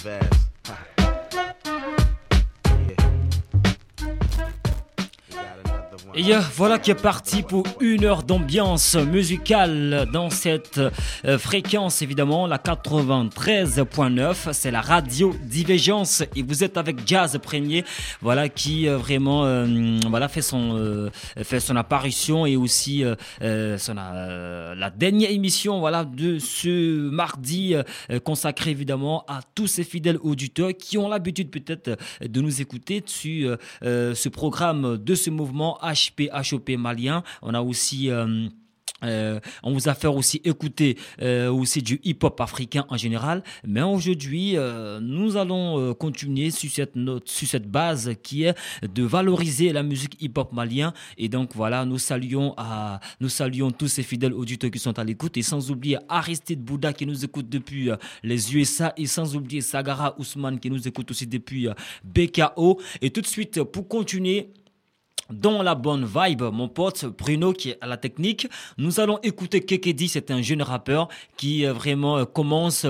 fast. Et voilà qui est parti pour une heure d'ambiance musicale dans cette fréquence, évidemment, la 93.9. C'est la radio Divergence et vous êtes avec Jazz Premier, voilà, qui vraiment voilà, fait son apparition et aussi la dernière émission, voilà, de ce mardi consacré évidemment à tous ces fidèles auditeurs qui ont l'habitude peut-être de nous écouter sur ce programme de ce mouvement HOP malien. On a aussi on vous a fait aussi écouter aussi du hip-hop africain en général, mais aujourd'hui nous allons continuer sur cette base qui est de valoriser la musique hip-hop malien. Et donc voilà, nous saluons tous ces fidèles auditeurs qui sont à l'écoute, et sans oublier Aristide Bouddha qui nous écoute depuis les USA, et sans oublier Sagara Ousmane qui nous écoute aussi depuis BKO. Et tout de suite, pour continuer dans la bonne vibe, mon pote Bruno qui est à la technique, nous allons écouter Kekedi. C'est un jeune rappeur qui vraiment commence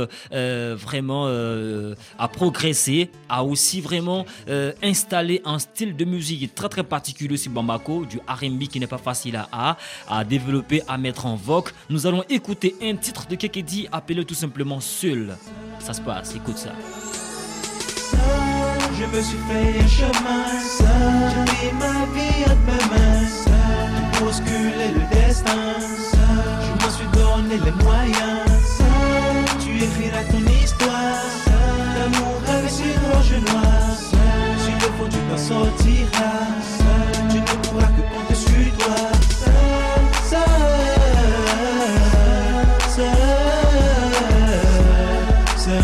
à progresser, à aussi vraiment installer un style de musique très très particulier sur Bamako, du R&B qui n'est pas facile à développer, à mettre en vogue. Nous allons écouter un titre de Kekedi appelé tout simplement Seul. Ça se passe, écoute ça. Je me suis fait un chemin seul, j'ai pris ma vie entre mes mains seul, j'ai bousculé le destin seul, je m'en suis donné les moyens seul, tu écriras ton histoire seul, l'amour avec une roche noire seul, si le fond tu t'en sortiras seul, tu ne pourras que compter sur toi seul, seul, seul,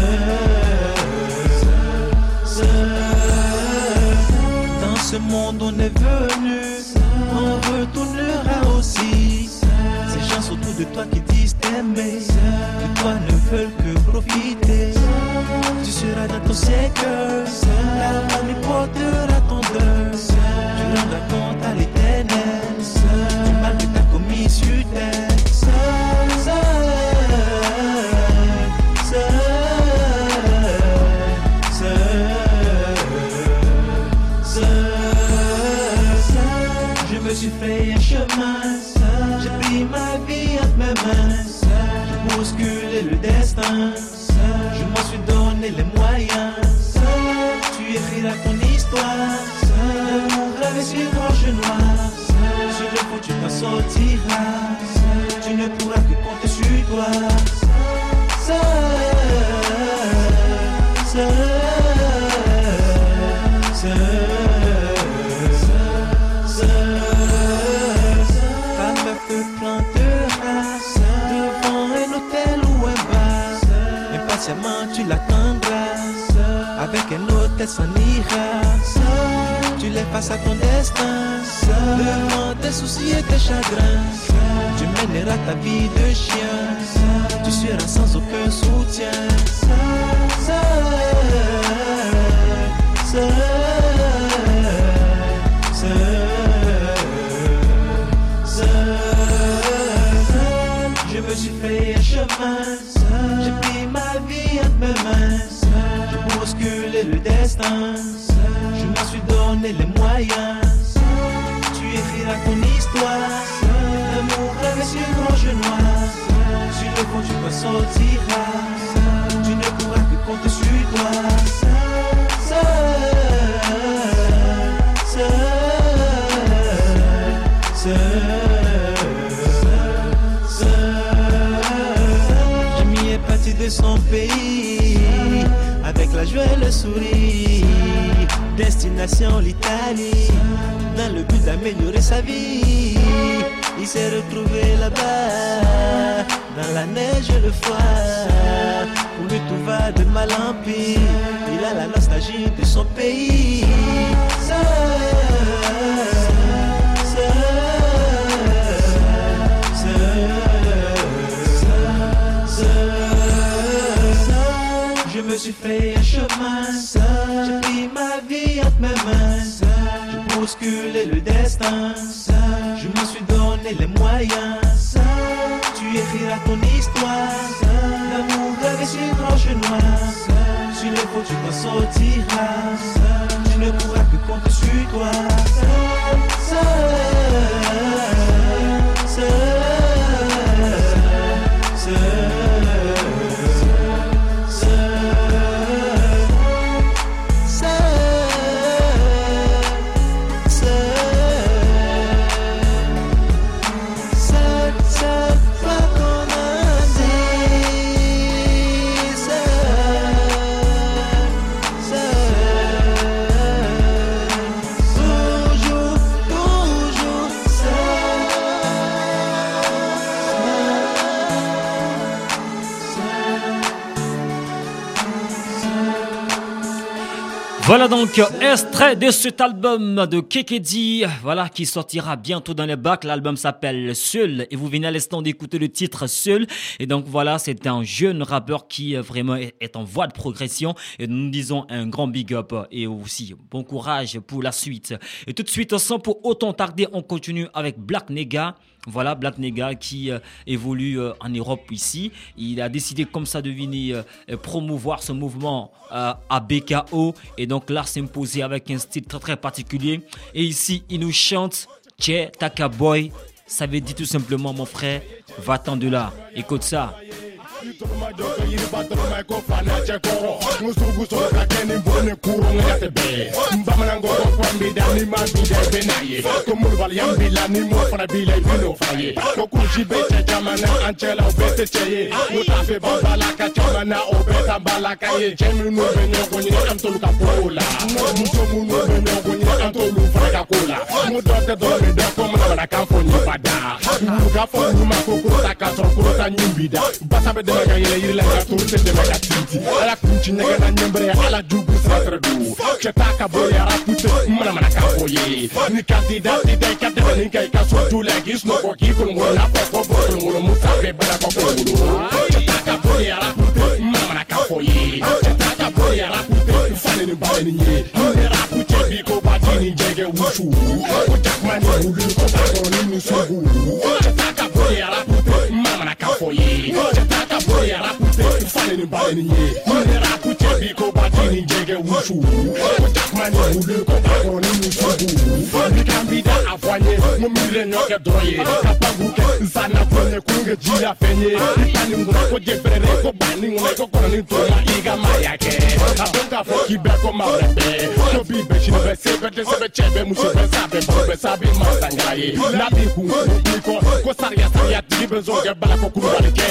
seul. Dans ce monde on est venu, on retournera aussi. Ces gens autour de toi qui disent t'aimer, de toi ne veulent que profiter. Tu seras dans ton cercueil, la famille portera ton deuil. Tu rendras compte à l'éternel du mal que t'as commis sur terre. Je suis fait un chemin seul, j'ai pris ma vie entre mes mains seul, j'ai bousculé le destin seul, je m'en suis donné les moyens seul, tu écriras ton histoire seul, l'amour avec une roche noire seul, sur le coup tu t'en sortiras seul, tu ne pourras que compter sur toi seul, seul, seul, seul. Impatiemment tu l'attendras, avec un hôtel s'en ira, tu laisses face à ton destin, devant tes soucis et tes chagrins, tu mèneras ta vie de chien, tu seras sans aucun soutien, seul, seul, seul, seul. Je me suis fait un chemin seul, j'ai pris ma vie entre mes mains seul, j'ai bousculé le destin seul, je m'en suis donné les moyens seul, tu écriras ton histoire seul, l'amour avec une roche noire seul, sur le fond tu t'en sortiras seul, tu ne pourras que compter sur toi seul, seul, seul, seul. Parti de son pays, avec la joie et le sourire, destination l'Italie, dans le but d'améliorer sa vie. Il s'est retrouvé là-bas, dans la neige et le froid, pour lui tout va de mal en pire, il a la nostalgie de son pays. Seul, seul, je me suis fait un chemin seul, j'ai pris ma vie entre mes mains seul, j'ai bousculé le destin seul, je m'en suis donné les moyens seul, tu écriras ton histoire seul, l'amour avec une roche noire seul, sur le défauts, tu t'en sortiras. Tu ne pourras plus compter sur toi. Voilà donc extrait de cet album de Kekedi, voilà, qui sortira bientôt dans les bacs. L'album s'appelle Seul et vous venez à l'instant d'écouter le titre Seul. Et donc voilà, c'est un jeune rappeur qui vraiment est en voie de progression et nous disons un grand big up et aussi bon courage pour la suite. Et tout de suite, sans pour autant tarder, on continue avec Black Nega. Voilà, Black Nega qui évolue en Europe ici. Il a décidé comme ça de venir promouvoir ce mouvement à BKO et donc là s'imposer avec un style très très particulier. Et ici, il nous chante Che Taka Boy. Ça veut dire tout simplement, mon frère, va-t'en de là. Écoute ça. Daga yele yiri la turte de mega titi ala kunchi nyaga na nyembre ala jugu satra du chetaka boya rapute mana ka boye ni kandidati dai ka de ni kai ka so tu la gis no ko ki kun wala ko ko musabe bala ko chetaka boya rapute mana ka boye chetaka boya rapute fane ni bale ni ni rapute bi ko batini jege wushu ko jakmani ulu ko ko ni sugu chetaka boya rapute mana ka boye boya rapute fane ni bale ni ye rapute bi ko batini jege wushu ko takmani ulu ko ko ni sugu ni kambida afanye mo mire nyoke doye kapaguke sana kwenye kunge jira fenye pani ngura ko jefere ko bani ngone ko ko ni to ma iga mayake abonga fo ki be ko mawrebe ko bi be shino be sebe chebe muso be sabe masangaye na bi ku ko saria ti bezo ge bala ko kuru balike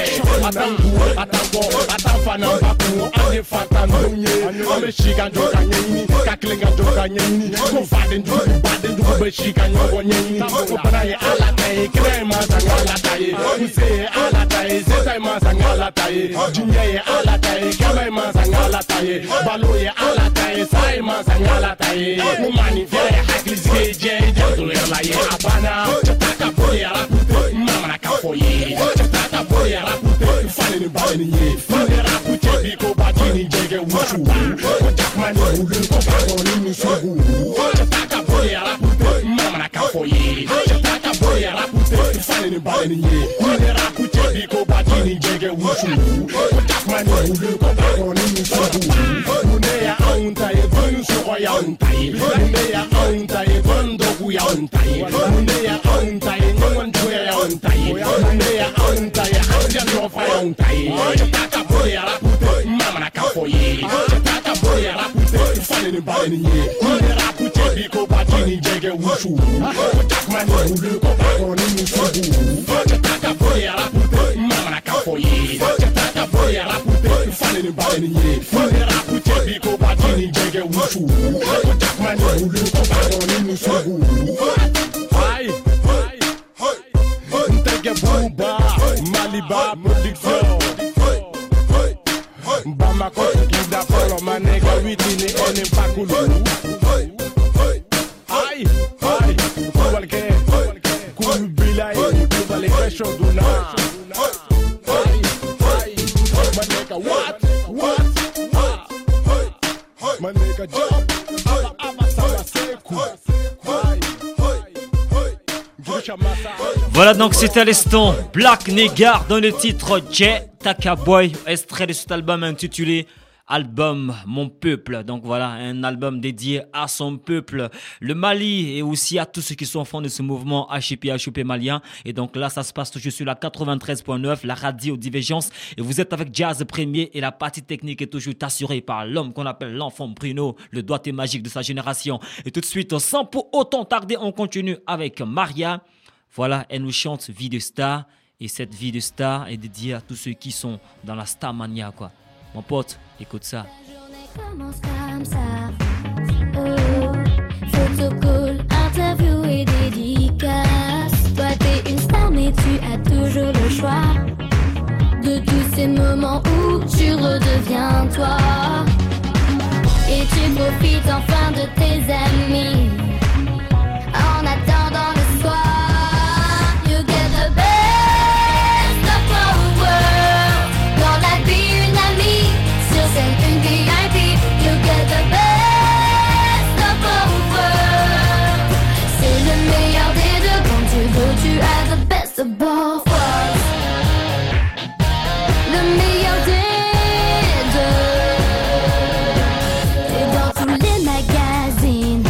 atafana baku ande fata ndonye ame shika njoka nyenyi kaklenga njoka nyenyi ko fade njuku bade njuku be shika nyogo nyenyi ko banaye alataye krema sangala taye use alataye sesai masangala taye jinye alataye kama masangala taye baloye alataye sai masangala taye umani fere hakizge je jazo yalaye abana chataka boya rapute mama na kafoye chataka boya rapute fane ni bale ni ye fane rapute bi ko batini jege wushu ko jakmani ulu ko ko ni sugu chataka boya rapute mama na kafoye chataka boya rapute fane ni bale ni ye fane rapute bi ko batini jege wushu ko jakmani ulu ko ko ni sugu muneya aunta e bonu so ya untai muneya aunta e bondo ku ya untai muneya aunta e ngon tuya ya untai muneya aunta e hanja no fa ya untai chataka boya rapute mama na kafoye chataka boya rapute fane ni bale ni ye fane rapute bi ko batini jege wushu ko jakmani ulu ko ko ni sugu chataka boya rapute mama na kafoye chataka boya rapute fane ni bale ni ye fane rapute bi ko batini jege wushu ko jakmani ulu ko ko ni sugu ai Ntege Buba Maliba Production Bamako Gida Polo Manega Witini Ene Pakulu Ai Kuwalke Kubilai Kubale Kesho Duna Manega what Manega job Aba Sama Seku Voilà donc c'était à l'instant Black Nega dans le titre Che Taka Boy, extrait de cet album intitulé album Mon Peuple. Donc voilà, un album dédié à son peuple, le Mali, et aussi à tous ceux qui sont au fond de ce mouvement HIP malien. Et donc là, ça se passe toujours sur la 93.9, la radio Divergence. Et vous êtes avec Jazz Premier, et la partie technique est toujours assurée par l'homme qu'on appelle l'enfant Bruno, le doigté magique de sa génération. Et tout de suite, sans pour autant tarder, on continue avec Maria. Voilà, elle nous chante Vie de Star. Et cette vie de star est dédiée à tous ceux qui sont dans la Starmania, quoi. Mon pote, écoute ça. La journée commence comme ça. Photo cool, interview et dédicace. Toi t'es une star mais tu as toujours le choix de tous ces moments où tu redeviens toi. Et tu profites enfin de tes amis en attendant le soir. You get the best of both worlds. Dans la vie une amie, sur scène une VIP. You get the best of both worlds. C'est le meilleur des deux. Quand tu veux, tu as the best of both worlds. Le meilleur des deux. T'es dans tous les magazines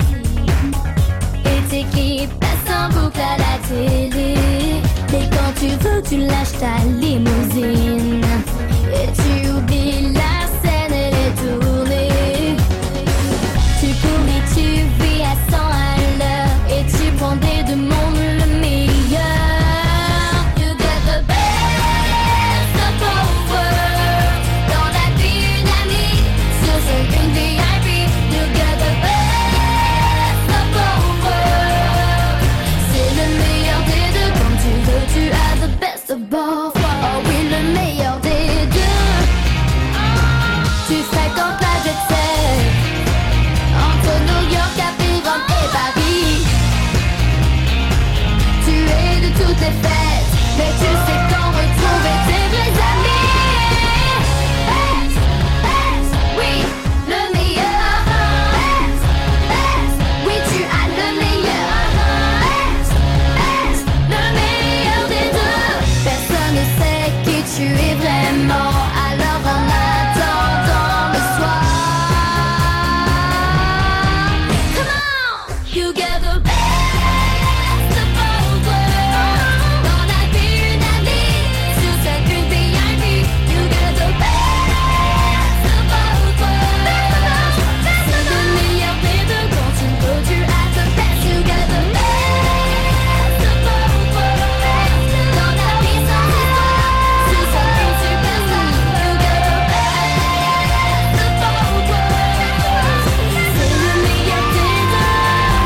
et tes clips passent en boucle à la télé. Mais quand tu veux, tu lâches ta limousine et tu oublies la scène, elle est tournée. Tu cours et tu vis à 100 à l'heure et tu prends des deux mondes le meilleur. You get the best of both worlds. Dans la vie une amie, sur scène une VIP. You get the best of both worlds. C'est le meilleur des deux. Quand tu veux, tu as the best of both worlds. Oh oui, le meilleur des deux. Tu fréquentes la jet set entre New York, Capri, Rome et Paris. Tu es de toutes les fêtes, mais tu sais quand retrouver tes vrais amis. Best, best, oui, le meilleur. Best, best, oui, tu as le meilleur. Best, best, le meilleur des deux. Personne ne sait qui tu es vraiment, alors en attendant le soir. Come on, you get the best of both worlds. Dans la vie une amie, sur scène une VIP. You get the best of both worlds. C'est le meilleur des deux. Quand tu veux, tu as the best. You get the best of both worlds. Dans la vie sans histoire, sur scène une superstar. You get the best of both worlds. C'est le meilleur des deux.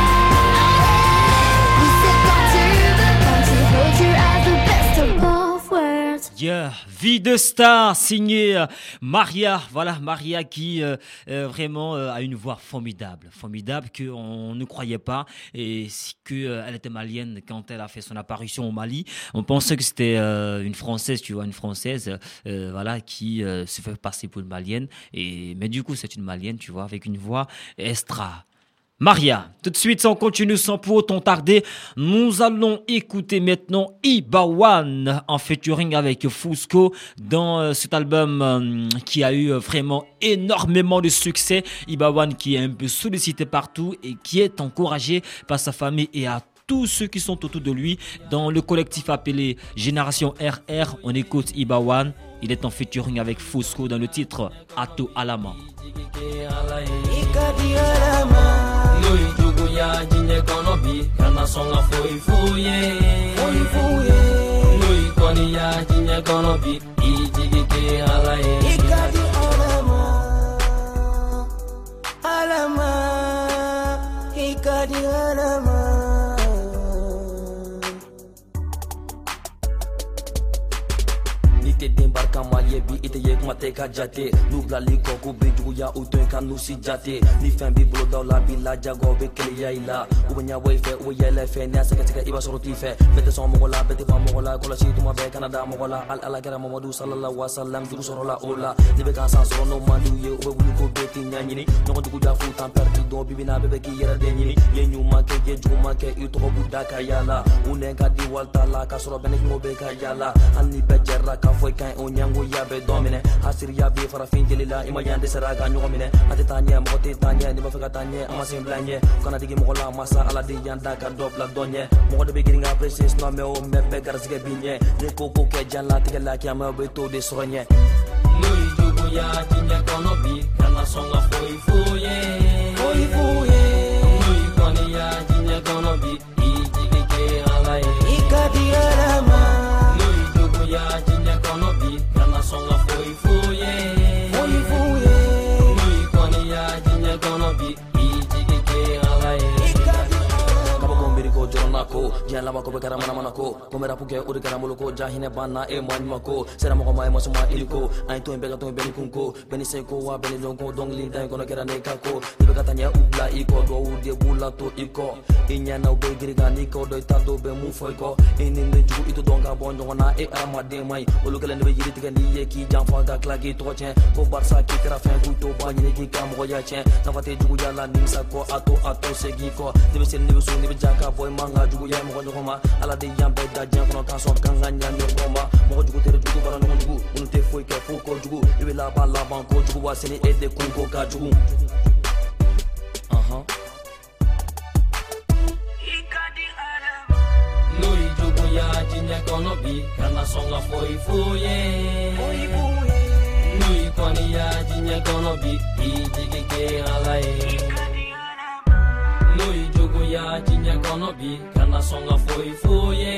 Oui, c'est quand tu veux, tu as the best of both worlds. Yeah, Vie de Star, signé Maria. Voilà, Maria qui vraiment a une voix formidable qu'on ne croyait pas, et qu'elle était malienne quand elle a fait son apparition au Mali. On pensait que c'était une Française, tu vois, une Française, voilà, qui se fait passer pour une malienne. Mais du coup, c'est une malienne, tu vois, avec une voix extra. Maria, tout de suite, on continue sans pour autant tarder. Nous allons écouter maintenant Ibawan en featuring avec Fusco dans cet album qui a eu vraiment énormément de succès. Ibawan qui est un peu sollicité partout et qui est encouragé par sa famille et à tous ceux qui sont autour de lui dans le collectif appelé Génération RR. On écoute Ibawan. Il est en featuring avec Fusco dans le titre Ato Alama. Ya jinye kono bi kana songa foi fuye Nui koni ya jinye kono bi ijigi ke alaye Ikadi alama Ikadi alama Dembarka ma yebi ite yek mate ka jate nubla liko ku beju ya utun kan nusi jate ni fambi blo dola bila jago be kele yaila ubanya wefe o yele fe ne asaka tika iba soroti fe bete son mogola bete fa mogola kola si tuma be kanada mogola al ala gara mamadu sallallahu alaihi wasallam du sorola ola ni be kan san so no mandu ye o wulu ko beti nyanyini no ko ja fu tan perti do bibina be ki yera de nyini ye nyuma ke je juma ke ito ko budaka yala unenga di walta la ka soro bene mo be ka yala anni be jerra ka foi kan onyango ya be domine Syria be farafin jelila ima yande saraga nyomine ate tanye mo te tanye ni ba feka tanye ama semblanye kana digi mo la masa ala de yanda ka dobla donye mo de beginga precious no me o me be garsige binye de koko ke jalla te la ki ama be to de sogne noi jugo ya tinya kono bi kana songa foi fuye noi koni ya tinya kono bi ijige ke ala e ikadi arama noi jugo ya tinya kono bi kana songa foi fuye noi koni ya tinya kono bi ijige ke ala e ko jorona ko jala ma ko be kara mana mana ko komera puke uri kara muloko jahine bana e manma ko sera mo ma suma iliko ai to be ga to be kunko beni se ko wa beni donko dongli dai ko na kera ne ka ko be katanya ubla iko do udi bula to iko inya na be girga ni ko do ta do be mu foi ko ini ne ju ito donga bonjo na e ama de mai ulu kala ne be yiri tiga ni ye ki jam fa ga klagi to chen ko barsa ki kara fa ku to ba ni ki kam ko ya chen na fate ju jala ni sa ko ato segi ko ni be sen ni so ni be jaka boy manga jugu ya mo ngoma ala de yambe da jam kono kan so kan ganya ni ngoma mo jugu tere jugu bara no jugu unte foi ke fu ko jugu ibe la ba la ban ko jugu wa seni e de kun ko ka jugu ikadi arama noi jugu ya jinya kono bi kana songa foi fuye noi koni ya jinya kono bi ijige ke ala e noi jogo ya jinya kono bi kana songa foi fuye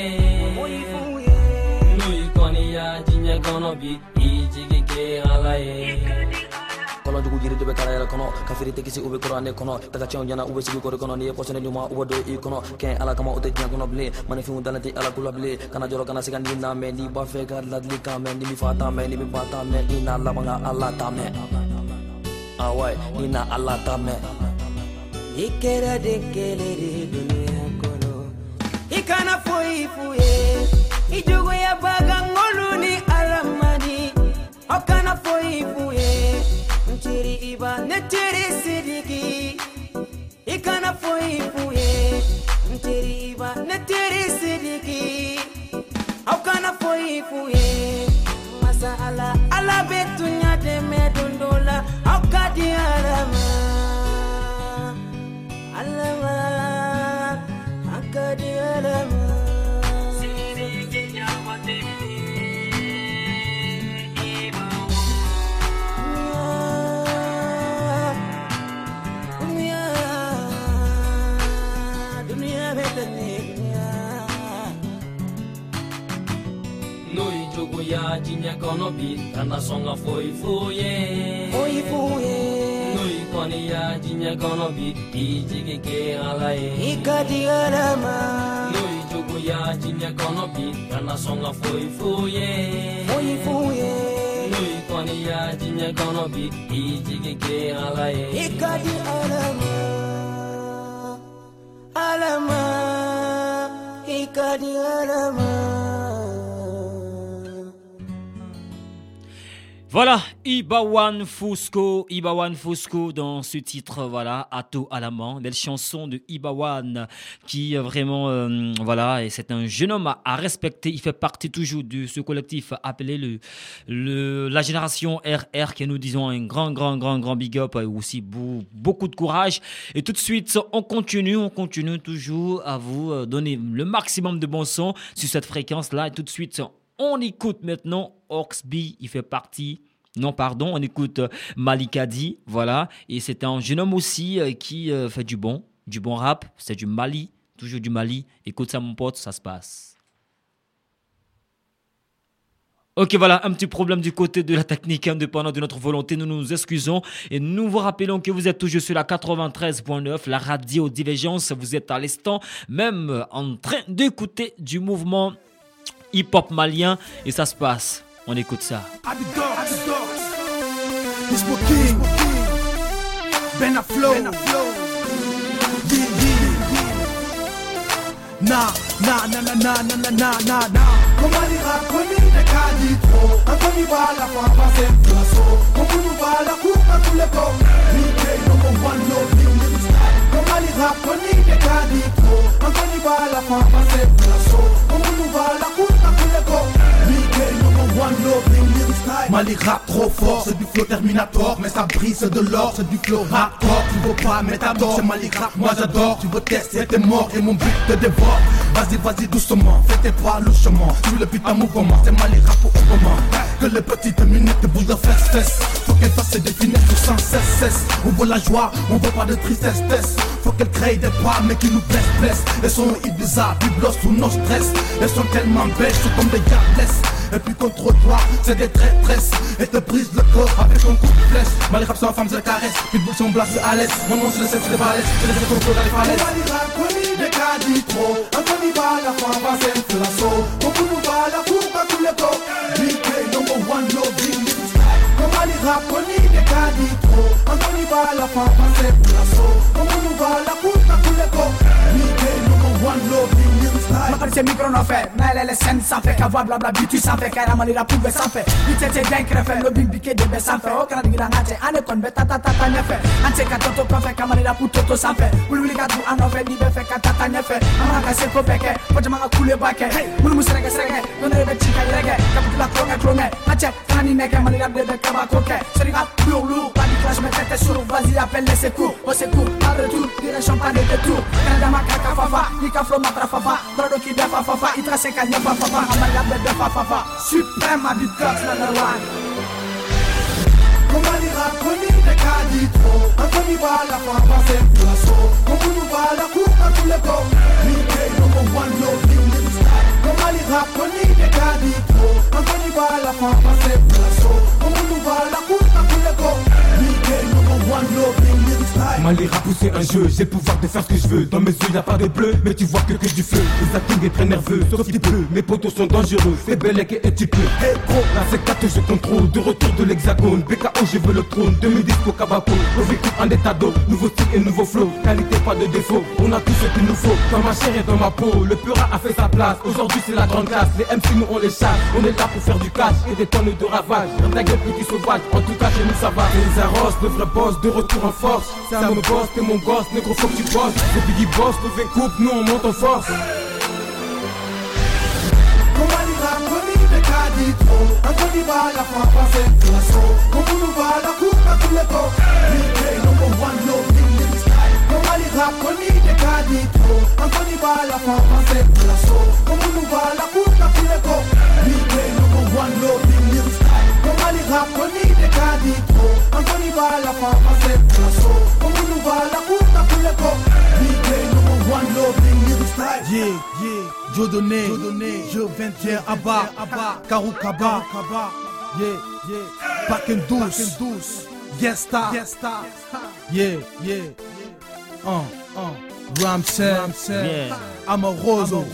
noi koni ya jinya kono bi ijige ke ala e kono jogo jiri to be kara ya kono kafiri te kisi ube korane kono daga chon jana ube sigi kore kono ni posene nyuma ube do i kono ken ala kama ote jinya kono ble mane fi undalati ala kula ble kana joro kana sigan ni na me ni ba fe ga ladli ka me ni mi fata me ni mi bata me ni na la banga ala ta me awai ni na ala ta me ikera de kelere dunia kono ikana foi fuye ijugo ya baga ngolu ni aramani okana foi fuye ntiri iba netiri sidiki ikana foi fuye ntiri iba netiri sidiki okana foi fuye masala ala betunya de medondola okadi arama alama akadi alama siri kenya wate iba dunia betania noi jogo ya jinya kono bi kana songa foi fuye noi koni ya jinya kono bi ijige ke ala e ikadi arama noi jogo ya jinya kono bi kana songa foi fuye noi koni ya jinya kono bi ijige ke ala e ikadi alama ikadi alama. Voilà, Ibawan Fusco dans ce titre, voilà, Ato Alaman, belle chanson de Ibawan qui vraiment, voilà, et c'est un jeune homme à respecter. Il fait partie toujours de ce collectif appelé la génération RR, que nous disons un grand big up et aussi beaucoup de courage. Et tout de suite, on continue toujours à vous donner le maximum de bon son sur cette fréquence-là. Et tout de suite, on écoute maintenant Oxby, il fait partie... Non, pardon, on écoute Malikadi, voilà. Et c'est un jeune homme aussi qui fait du bon rap. C'est du Mali, toujours du Mali. Écoute ça, mon pote, ça se passe. Ok, voilà, un petit problème du côté de la technique indépendante de notre volonté. Nous nous excusons et nous vous rappelons que vous êtes toujours sur la 93.9, la radio Divergence. Vous êtes à l'instant même en train d'écouter du mouvement hip-hop malien et ça se passe. On écoute ça. Ben Aflo. Na. Comment lira connu de Caditro? Quand on va la fois passer place. Quand on va la coupe à tous les corps. Nikkei no one no style. Comment lira connu de Caditro? Quand on va la fois passer place. Quand on va la coupe à tous les corps. Nikkei no one no style. Mali rap trop fort, c'est du flow Terminator. Mais ça brise, c'est de l'or, c'est du flow hardcore. Tu veux pas mettre à tort, c'est Mali rap, moi j'adore. Tu veux tester, t'es mort et mon but te dévore. Vas-y doucement, fais tes pas louchement. Tu le putain mouvement, c'est Mali rap au comment. Que les petites minutes te bougent de fesses. Faut qu'elle fasse ses définitions sans cesse. On veut la joie, on veut pas de tristesse. Faut qu'elle crée des pas mais qui nous blessent. Elles sont Ibiza, biblos sous nos stress. Elles sont tellement belles, sont comme des diablesses. Et puis contre toi, c'est des traîtresses. Et te brise le corps avec ton coup de flèche. Mali rap sans femme, c'est la caresse. Pitbull son blast à l'aise. Mon nom c'est le sexe, c'est les balaises. C'est les effets qu'on dans les falaises. Mali rap, connu des cas d'itro. Anthony va la femme, va c'est la sauce. Mon coup nous va la coupe à tous les corps. BK number one, no big Mali rap, connu des cas d'itro. Anthony va la femme, va c'est la sauce. Mon coup nous va la coupe à tous les corps. BK number one, no big Makarse micro no fe, melele sen sanfɛ ka voix blabla bitu sanfɛ kɛra malira pube sanfɛ i tɛ den kɛrɛfɛ lo bin bike de bɛ sanfɛ o kana digira an cɛ an de kɔni bɛ tata ɲɛfɛ an tɛ ka toto kɔfɛ ka malira pu toto sanfɛ wuli ka tugu an nɔfɛ n'i bɛ fɛ ka tata ɲɛfɛ an mana ka se ko bɛɛ kɛ fo jama ka kule ba kɛ munnu sɛrɛkɛ don dɔ de bɛ ci ka yɛrɛkɛ ka butula tulonkɛ an cɛ kana ni nɛkɛ malira de bɛ kabako kɛ sɛrika lourd pas du clash mais tête sur vas-y appelle les secours au secours pas de retour direction pas de détour Canada ma kaka fafa ni ka flow ma trafafa Brado qui defa fafa, il trace qu'à n'y a pas fafa, Amalia de defa fafa, suprême à du cox number one. Comment il rap, connu des cas d'itro. Anthony va la femme, va c'est pour la sauce. Comment nous va la coupe à tous les corps. BK number one, no big little style. Comment il rap, connu des cas d'itro. Anthony va la femme, va c'est pour la sauce. Comment nous va la coupe à tous les corps. BK number one, no big little style. Mali rap c'est un jeu, j'ai le pouvoir de faire ce que je veux. Dans mes yeux y'a pas de bleu, mais tu vois que du feu. Les acting est très nerveux, sauf qu'il pleut. Mes potos sont dangereux, c'est Belek et tu peux. Hey gros, la C4 je contrôle, de retour de l'hexagone. BKO je veux le trône, 2010 au Kabako. Revécu en état d'eau, nouveau style et nouveau flow. Qualité pas de défaut, on a tout ce qu'il nous faut. Dans ma chair et dans ma peau, le Pura a fait sa place. Aujourd'hui c'est la grande classe, les MC nous on les chasse. On est là pour faire du cash et des tonnes de ravage. Dans ta gueule petit sauvage, en tout cas chez nous ça va. Les arroses, le vrai boss, de retour en force. Ça me boss, t'es mon gosse, négro faut que tu bosses. C'est Biggie Boss, le coupe, nous on monte en force. Comment il rap, connu des cas d'itro. Anthony va la femme, va c'est pour la sauce. Comment nous va la coupe à tous les corps. BK number one, no big little style. Comment il rap, connu des cas d'itro. Anthony va la femme, va c'est pour la sauce. Comment nous va la coupe à tous les corps. BK number one, no big little style. Comment il rap, connu des cas d'itro. Anthony va la femme, va c'est pour la sauce. Comment nous va la coupe à tous les corps. BK number one, no big little style. Yeah, Joe Donné, je 21 Abba, Karou Kaba, Back and Douce, Gesta, yeah, Ramsey, Amoroso.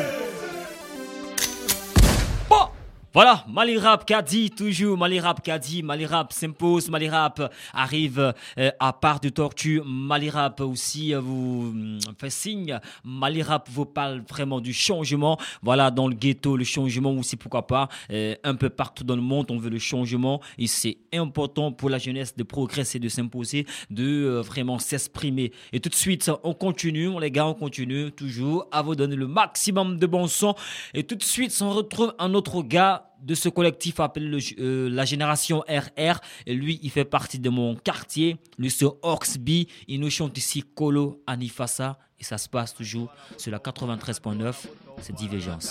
Voilà, Mali Rap Kadi, toujours Mali Rap Kadi, Mali Rap s'impose, Mali Rap arrive à part de tortue, Mali Rap aussi vous fait signe, Mali Rap vous parle vraiment du changement, voilà, dans le ghetto, le changement aussi, pourquoi pas, un peu partout dans le monde, on veut le changement et c'est important pour la jeunesse de progresser, de s'imposer, de vraiment s'exprimer. Et tout de suite, on continue, les gars, on continue toujours à vous donner le maximum de bon son et tout de suite, on retrouve un autre gars de ce collectif appelé la génération RR et lui il fait partie de mon quartier, lui c'est Oxby, il nous chante ici Kolo Anifasa et ça se passe toujours sur la 93.9, c'est Divergence.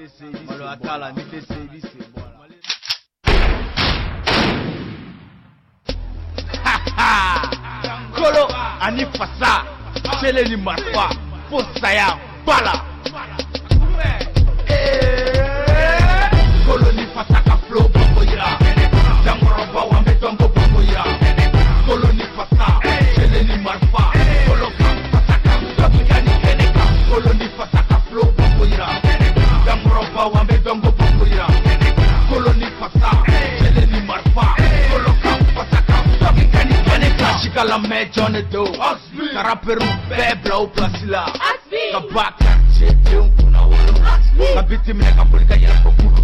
Kolo Anifasa Seleni Marfa Fosaya Bala Koloni fasaka flow bongo ira Jamoroba wambe dongo bongo ira Koloni fasa Seleni marfa Kolokam fasaka Topikani keneka Koloni fasaka flow bongo ira Jamoroba wambe dongo bongo ira Koloni fasa Seleni marfa Kolokam fasaka Topikani keneka Shika la me Johnny Do Karaperu bebla u plasila Kabaka Chete unkuna wolo Kabiti mneka polika yela pokuru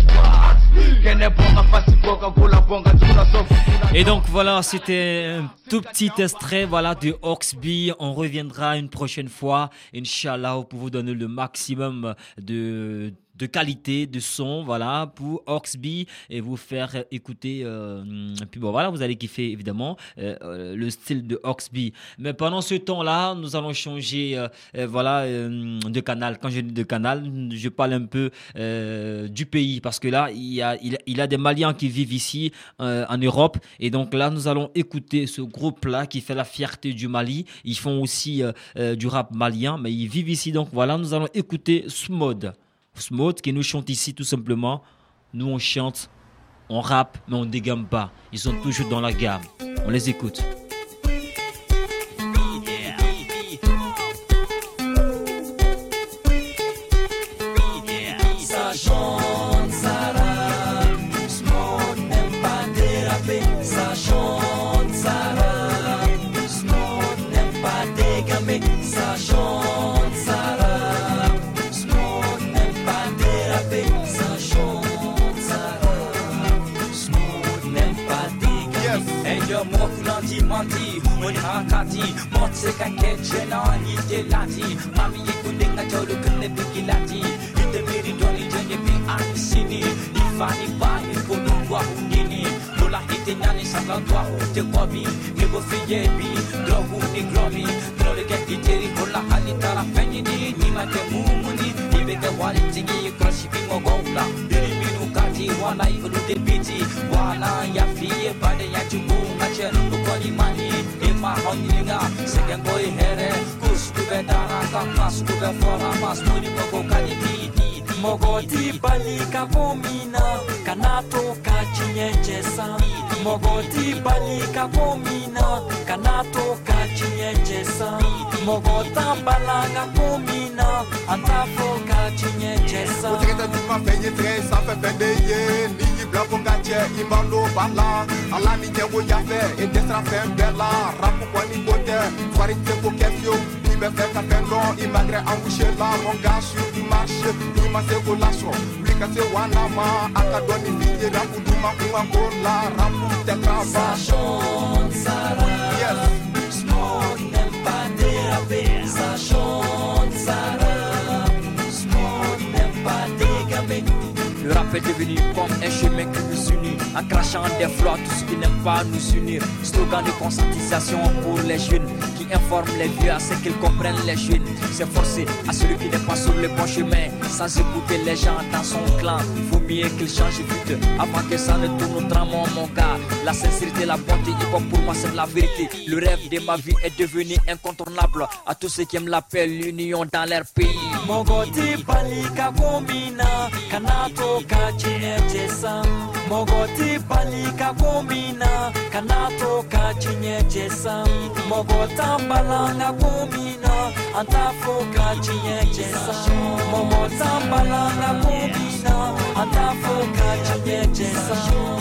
Et donc voilà, c'était un tout petit extrait voilà, de Oxby. On reviendra une prochaine fois, Inch'Allah, pour vous donner le maximum de de qualité de son, voilà, pour Oxby et vous faire écouter. Et puis bon, voilà, vous allez kiffer évidemment le style de Oxby. Mais pendant ce temps-là, nous allons changer, de canal. Quand je dis de canal, je parle un peu du pays parce que là, il y a des Maliens qui vivent ici en Europe et donc là, nous allons écouter ce groupe-là qui fait la fierté du Mali. Ils font aussi du rap malien, mais ils vivent ici. Donc voilà, nous allons écouter Smode qui nous chante ici tout simplement. Nous on chante, on rappe, mais on dégamme pas. Ils sont toujours dans la gamme. On les écoute. Ça chante, ça rappe, Smode n'aime pas déraper. Ça chante, ça rappe, Smode n'aime pas dégamer. Ça chante, ça rappe, Smode n'aime pas déraper. Ça chante, ça rappe, Smode n'aime pas dégamer. Hey yo, moi kulanti manti, moni hakati, motse kake jena ni delati, mami yikundenga jolu kune bigilati, ite miri doni jenye bi anisini, ifani ba ifodu wa unini, lola ite nyani sakantwa ute kobi, nigo fiye bi, drogu ni gromi, nole ke iteri kola halitara fenyini, nima te mumuni, ibeke wali tigi kroshi bingo gongla, biri minu kati wala ifodu de biti, wala ya fiye bade ya chubu ngache, ukoli mani, ima honyilinga, seken boy here, kuskube dara kakas kube fora mas muni mogo kaniti. Mogoti balika komina, kanato kachinyechesa. Mogoti balika komina, kanato kachinyechesa. Mogota balanga komina, antafo kachinyechesa. Utreta tuma fenye tre sa fe pendeye, ni blabo ngache imalo bala. Ala ni nyewo yafe, edestra fembela, rapu kwani bote, farite ko kefio. Il me fait un long, il m'a gré embouché là, mon gars sur du marché, il m'a fait relation. Lui cassé Wanama, Akadoni, Billet, Rapouduma, Kumakola, Rapou, Tetrava. Ça chante, ça rappe, Smode n'aime pas déraper. Ça chante, ça rappe, Smode n'aime pas dégamer. Le rap est devenu comme un chemin qui nous unit, en crachant des flots tout ce qui n'aime pas nous unir. Slogan de conscientisation pour les jeunes qui informent les vieux à ce qu'ils comprennent les jeunes. C'est forcé à celui qui n'est pas sur le bon chemin, sans écouter les gens dans son clan. Faut bien qu'il change vite avant que ça ne tourne autrement, mon gars. La sincérité, la bonté, hip-hop pour moi c'est de la vérité. Le rêve de ma vie est devenu incontournable à tous ceux qui aiment la paix, l'union dans leur pays. Mogoti balika kombina, kanato kachinyechesa. Mogoti balika kombina, kanato kachinyechesa. Mogota balanga kombina, antafo kachinyechesa. Mogota balanga kombina, antafo kachinyechesa.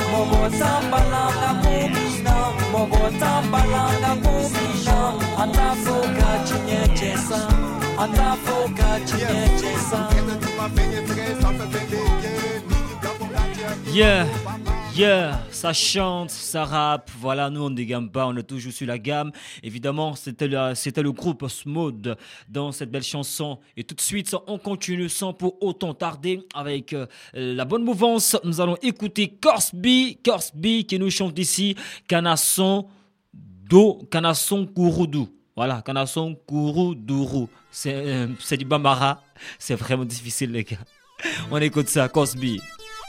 Mogota balanga kombina, mogota balanga kombina, antafo kachinyechesa. Antafo kachinyechesa. Yeah, ça chante, ça rappe. Voilà, nous on dégamme pas, on est toujours sur la gamme. Évidemment, c'était le groupe Smode dans cette belle chanson. Et tout de suite, on continue sans pour autant tarder avec la bonne mouvance. Nous allons écouter Korsby qui nous chante ici Kanasson Kouroudou. Voilà, Kanasson Kouroudourou. C'est du Bambara. C'est vraiment difficile, les gars. On écoute ça, Korsby.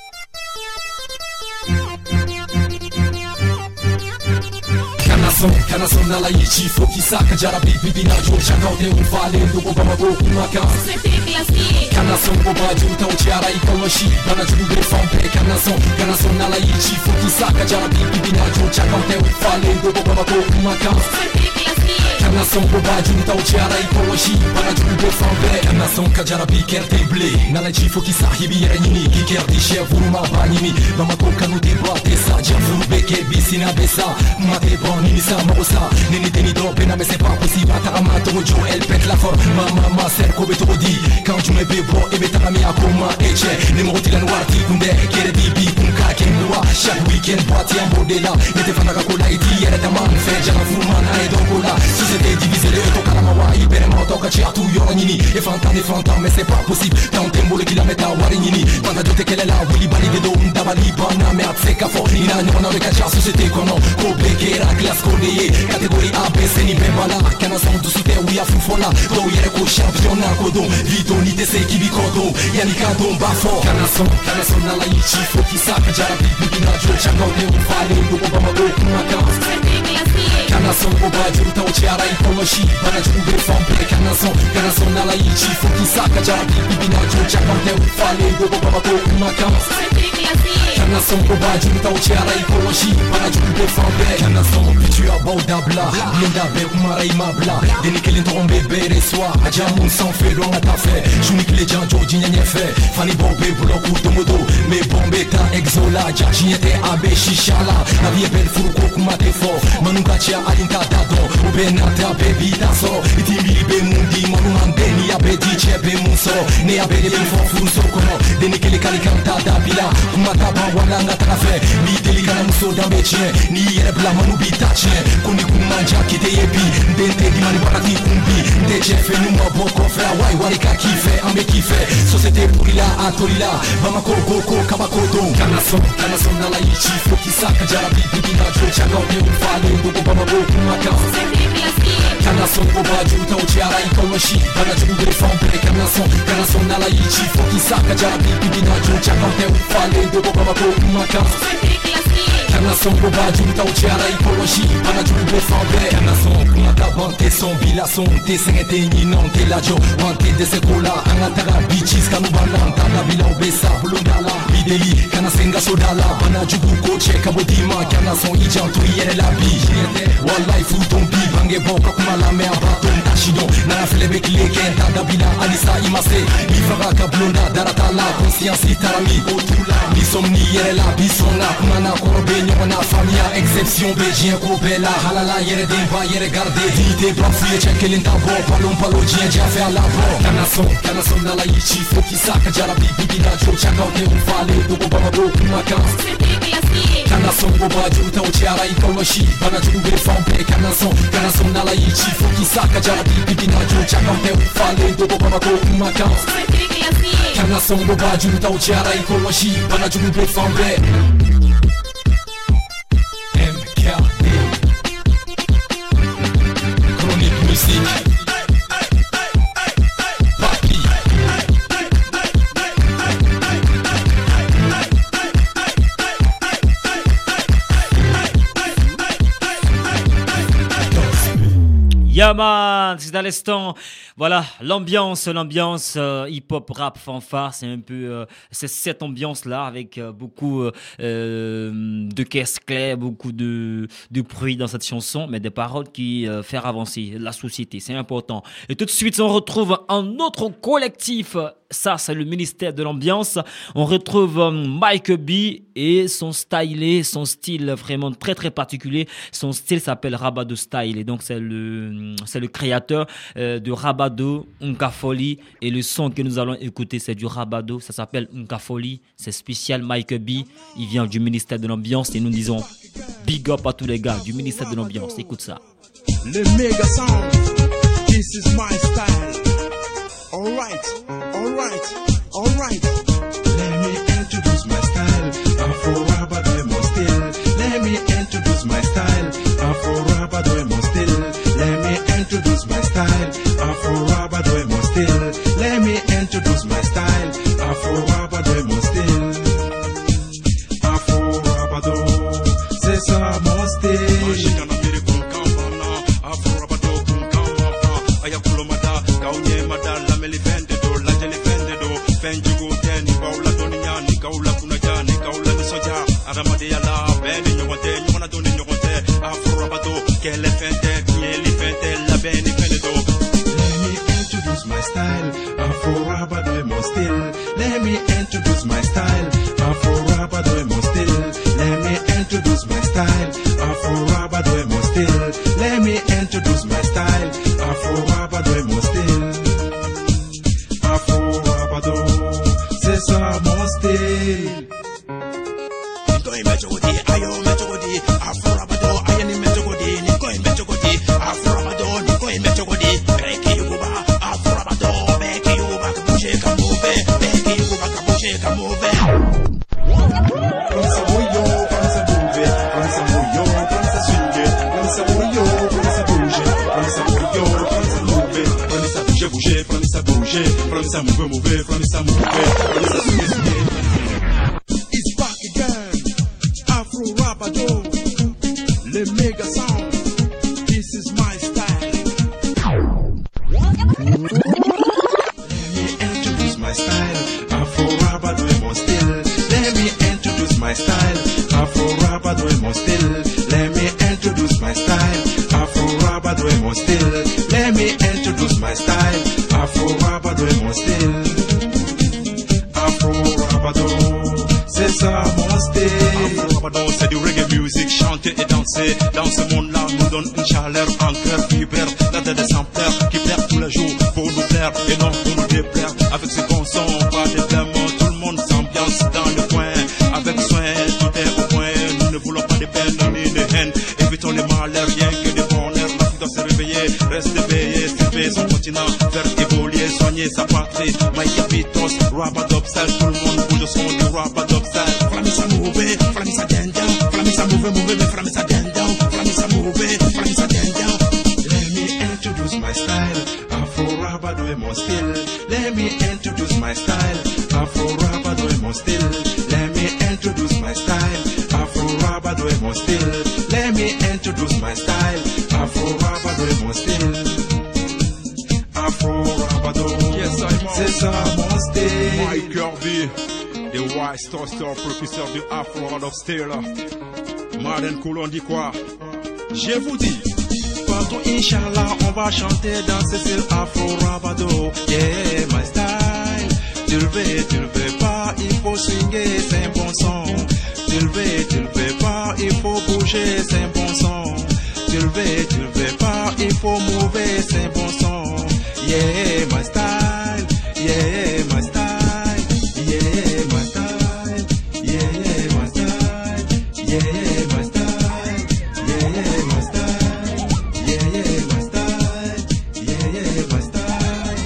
Kanason nala yichi foki saka jarabi bibina jo chakao de ufale ndugo bamago kumaka Kanason boba juta uchiara ikoloshi bana jube fampe Kanason nala yichi foki saka jarabi bibina jo chakao de ufale ndugo bamago kumaka Kanason boba juta uchiara ikoloshi bana jube fampe Kanason kajarabi kerte ble nala yichi foki sahibi yerenini ki kerdi shevuruma banimi bamago kanu de batesa jamuru beke bisina besa mate boni sa mosa nini teni do pena mais c'est pas possible atama to jo elle pète la forme mama ser ko beto di quand tu me bebo e betami akoma eche ne mo ti la noir ti kunde kere bibi kunka ken loi chaque week quel boîtier en bodela Nete fanaka kola iti yere taman fe Jana fumana e dokola Société divisée le eto kalamawa Iberema otoka chi atu yoro nini E fantan mais c'est pas possible Tant tembo le kilomètre wari nini Banda dote kelela Willy bali de do Ndabali bana me atseka for Nina nyona le kacha société kono Kobe kera classe kodeye Catégorie A, B, C, ni bembala Kana son du soute ou ya fufola Do yere ko championnat kodo Vito ni tese kibikodo Yanika don bafo Kana son nala ichi Foki saka jara bibi na jo Changote ufale Nduko bamabo kumaka Kana son oba juruta uchiara ikoloshi Bana jurube fample Kana son nala ichi Foki saka jara bibi na jo Changote ufale Nduko bamabo kumaka Kana son oba juruta uchiara ikoloshi Bana jurube fample Kana son pitu abodabla Linda be umara imabla Deni kelin trombe bere soa Ajamun sans fait long à ta fait Junik les gens Joji nye fait Fanny Bobé bloku domodo Me bombe ta exola Jaji yete abe shishala La vie est belle furuko kumate fort Manunga chia alinta dado Ubenate abe so Iti mili be mundi Manumande ni abe diche be munso Ne abe de ben fort furuso kono Deni kele kalikanta dabila Kumata ba wala nga trafe Mi delikana muso dambe chien Ni yere bla manubi ta chien Koni kumanja kite yebi Ndente di mani barati kumbi Nde chefe numa boko fe Wai warika kife ambe kife Société pourila atolila Bamako goko kabakodo Kana son nala ichi Foki saka jara bibi na jo Changote ufale Nduko bamabo kumaka Kana son oba juruta uchiara ikoloshi Bana jurube fample Kana son nala ichi Foki saka jara bibi na jo Changote ufale Nduko bamabo kumaka Kana son oba juruta uchiara ikoloshi Bana jurube fample Kana son kumaka bante son bila son Te sengete ninon te la jo Wante de sekola Angatara bichis kanu banan Tana bila obesa bulundala Bideli kana senga sodala Bana jugu koche kabodima Kana son ijantu yere la bi Wallahi futon bi Bange boka kumala me abaton Tashidon Nana felebe kileken Tada bila alisa imase Livara kablonda Daratala conscience itarami Otula Nisomni yere la bisona Kumana korobe nyona famia Exception bejien kobela Halala yere demba yere garde Dite blanc fouye chekelin tabo Palo jien dia faire la bo Kana son nala ichi Foki saka jara bibi na jo Changote ufale Nduko bamabo kumaka Kana son oba juruta uchiara ikoloshi Bana jurube fample Kana son nala ichi Foki saka jara bibi na jo Changote ufale Nduko bamabo kumaka Kana son oba juruta uchiara ikoloshi Bana jurube fample MKD Chronique musique Yaman, c'est à l'instant. Voilà, l'ambiance hip-hop, rap, fanfare, c'est un peu c'est cette ambiance-là avec beaucoup de caisses claires, beaucoup de bruit dans cette chanson, mais des paroles qui font avancer la société, c'est important. Et tout de suite, on retrouve un autre collectif. Ça, c'est le ministère de l'ambiance. On retrouve Mike B et son style vraiment très très particulier. Son style s'appelle Rabado Style et donc c'est le créateur de Rabado Nkafoli et le son que nous allons écouter c'est du Rabado. Ça s'appelle Nkafoli. C'est spécial Mike B. Il vient du ministère de l'ambiance et nous disons big up à tous les gars du ministère de l'ambiance. Écoute ça. Le méga sound. This is my style. Alright. Let me introduce my style. Afro Rabado mon style. Let me introduce my style. Afro Rabado mon style. Let me introduce my style. Afro Rabado mon style. Let me introduce my style. Afro Rabado mon style. Afro Rabado, c'est ça mon style. Afro Rabado Ayakulomada, Kaunye Mada, la Melivende. Fenjugo teni baula donia ni kaula kunaja ni kaula ni soja aramade ala beni nyote nyona doni nyote Afro Rabado kele fente kieli fente la beni fenedo. Let me introduce my style Afro Rabado mon style. Let me introduce my style Afro Rabado mon style. Let me introduce my style Afro Rabado mon style. Let me introduce my style Afro Rabado mon style. Afro Rabado, c'est ça mon style. mechogodi, ayo mechogodi, afurabado, ayani mechogodi, niko mechogodi, afurabado, niko mechogodi, beki yuba, afurabado, beki yuba, kabuje kamove, beki yuba, kabuje kamove. From Samoyo, from Sabuve, from Samoyo, from Saswinge, from Samoyo, from Sabuje, from Samoyo, from Sabuve, from Sabuje, bouge, from Sabuje, from Samouve, mouve, from Samouve, from Saswinge. It's back again, Afro Rabado, le mega sound. This is my style. Let me introduce my style, Afro Rabado est mon style. Let me introduce my style, Afro Rabado est mon style. Let me introduce my style, Afro Rabado est mon style. Let me introduce my style, Afro Rabado est mon style. Afro Rabado, c'est ça mon style. Afro Rabado, c'est du reggae music, chanter et danser. Dans ce monde-là, nous donne une chaleur, un cœur vibreur, la tête des sampleurs qui perd tous les jours pour nous plaire et non pour nous déplaire. Avec ce bon son, pas de blâme, tout le monde s'ambiance dans le coin. Avec soin, tout est au point. Nous ne voulons pas de peine ni de haine. Évitons les malheurs, rien que des bonheurs. L'Afrique doit se réveiller, rester éveillé, s'élever son continent, faire évoluer, soigner sa patrie. Mike Pitos, Rabadopsal, tout le monde bouge au son du Rabadopsal. Flamisa mouve, flamisa dendam, flamisa mouve, mais flamisa dendam, flamisa mouve, flamisa dendam. Let me introduce my style, Afro Rabado est mon style. Let me introduce my style, Afro Rabado est mon style. Let me introduce my style, Afro Rabado est mon style. Let me introduce my style, Afro Rabado est mon style. Afro Rabado, yes, c'est ça mon style. Mike Kirby, the White Star professeur du Afro Rabado style. Marden Coulon dit quoi? Je vous dis, partout Inch'Allah, on va chanter dans ce style Afro Rabado. Yeah, my style. Tu le veux pas, il faut swinguer, c'est un bon son. Tu le veux pas, il faut bouger, c'est un bon son. Tu le veux pas, il faut mouver, c'est un bon son. Yeah, my style. Yeah, my style. Yeah, my style. Yeah, my style. Yeah, my style. Yeah, my style. Yeah, my style. Yeah, my style.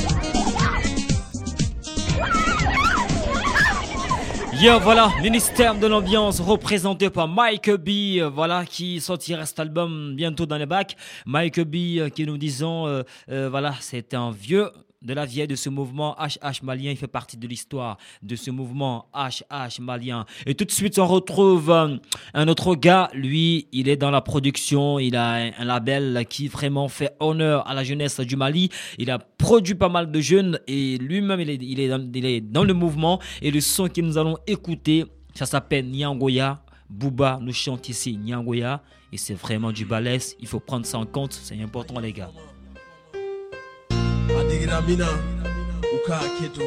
Yeah, voilà, ministère de l'ambiance représenté par Mike B, voilà, qui sortira cet album bientôt dans les bacs. Mike B, qui nous disons, voilà, c'est un vieux de la vieille de ce mouvement HH malien. Il fait partie de l'histoire de ce mouvement HH malien. Et tout de suite, on retrouve un autre gars. Lui, il est dans la production. Il a un label qui vraiment fait honneur à la jeunesse du Mali. Il a produit pas mal de jeunes et lui-même, il est dans le mouvement. Et le son que nous allons écouter, ça s'appelle Nyangoya. Booba nous chante ici Nyangoya. Et c'est vraiment du balèze. Il faut prendre ça en compte. C'est important, les gars. Adigira mina uka keto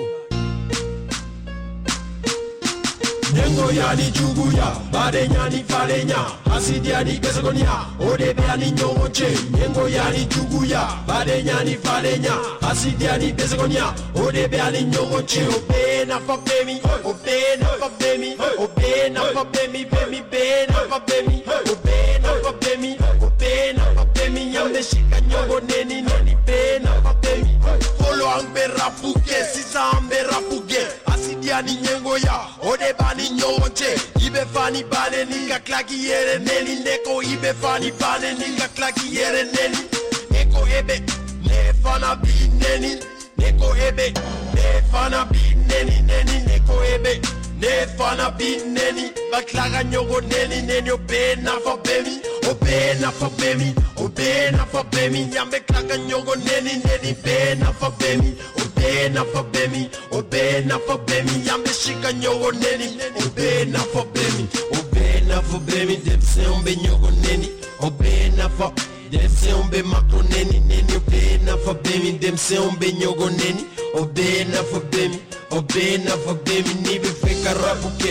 Nengo yani juguya bade nyani falenya asidi yani besogonia odebe yani nyongoche Nengo yani juguya bade nyani falenya asidi yani besogonia odebe yani nyongoche obena for bemi obena for bemi obena for bemi bemi bena for bemi obena for bemi obena for bemi yambe shika nyongo neni noni bena for bemi Polo ambe rapuke sisa ambe rapuke asidi yani nyengo ya odeba Nyonche, ibe fani bane ninga klaki yere neni neko ibe fani bane ninga klaki yere neni neko ebe ne fana bi neni neko ebe ne fana bi neni neni neko ebe ne fana bi neni baklaga nyogo neni neni obena for bemi obena for bemi obena for bemi yambe klaga nyogo neni neni bena for bemi obena for bemi obena for bemi yambe shika nyogo neni obena for bemi dem se ombe nyogo neni obena for dem se ombe makro neni neni obena for bemi dem se ombe nyogo neni obena for bemi ni be feka rapuke ni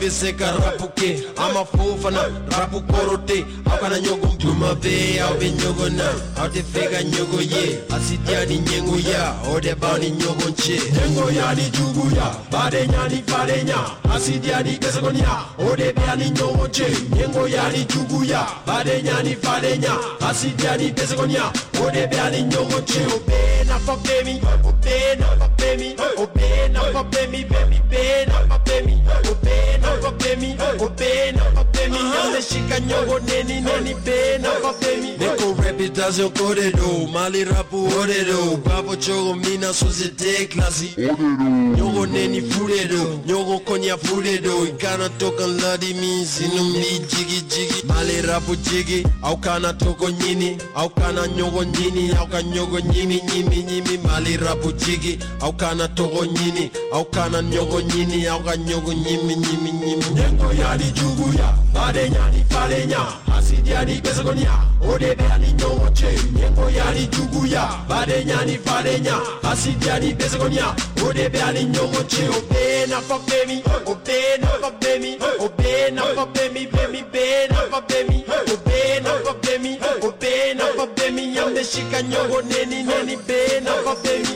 se ka rapuke ama fofana rapu korote akana nyogo duma be au be nyogo na au te fega nyogo ye asidia ni nyengo ya ode bani nyogo nche nyengo ya ni jugu ya bade nya ni fale nya asidia ni kesegonia ode be ni nyogo nche nyengo ya ni jugu ya bade nya ni fale nya asidia ni kesegonia ode be ni nyogo nche obe na papemi obe na papemi obe na papemi baby be na papemi obe na papemi obe na papemi yale shika nyogo neni neni be na papemi neko reputation kodedo mali rapu odedo babo chogo mina societe classy nyogo neni fudedo nyogo konya fudedo ikana toka ladi mi sinu mi jigi jigi mali rapu jigi au kana toko nyini au kana nyogo nyini au kana nyogo nyimi nyimi nyimi mali rapu jigi au kana toko nyini au kana nyogo nyini au kana nyogo nyimi nyimi nyimi nyengo ya ni jugu ya bade nya ni fale nya asidi ya ni kesegonia ode be ni nyogo che nyengo ya ni jugu ya bade nya ni fale nya asidi ya ni kesegonia ode be ni nyogo che obe na papemi obe na papemi obe na papemi baby be na papemi obe na papemi obe na papemi yamde shika nyogo neni neni be na papemi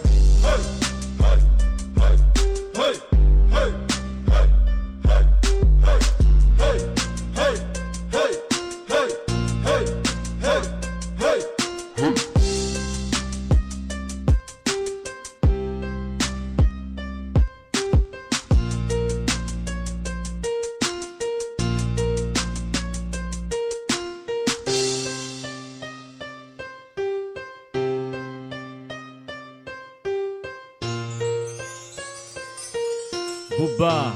Booba.